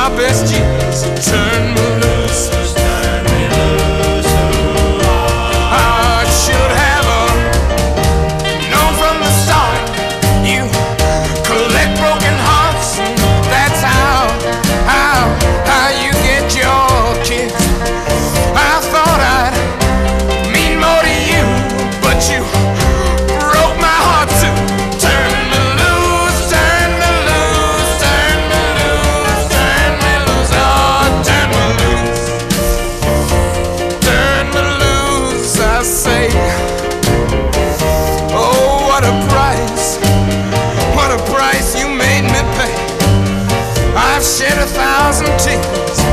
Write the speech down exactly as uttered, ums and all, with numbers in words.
my best jeans. Turn me loose, turn me loose. I should have uh, known from the start. You collect broken hearts. That's how, how, how you get your kids. I thought I'd mean more to you, but you broke my heart too. Turn me loose, turn me loose, turn me loose, turn me loose, oh, turn me loose, turn me loose, I say. Oh, what a price, what a price you made me pay. I've shed a thousand tears,